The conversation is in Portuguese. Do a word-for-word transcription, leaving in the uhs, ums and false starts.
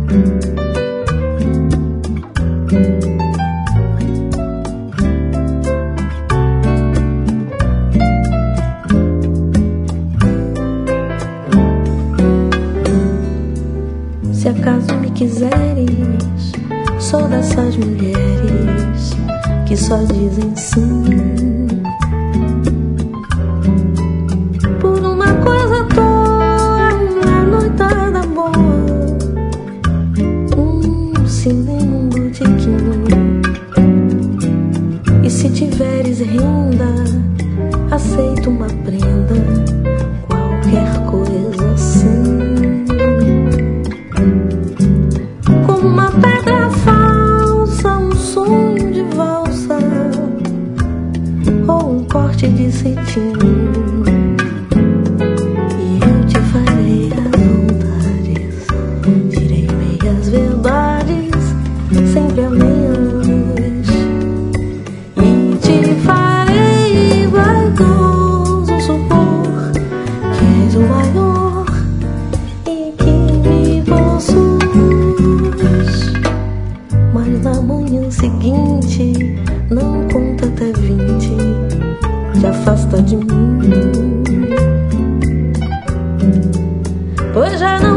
Se acaso me quiseres, sou dessas mulheres que só dizem sim por uma coisa toda, uma noitada boa, um cinema, um botequim. E se tiveres renda, aceito uma prenda, qualquer coisa assim. Como uma pedra falsa, um sonho de valsa ou um corte de cetim. E eu te farei as vontades, direi meias verdades, sempre a meia luz. E te farei vaidoso supor que és o maior e que me possui. Mas na manhã seguinte, não conta até vinte, te afasta de mim, pois já não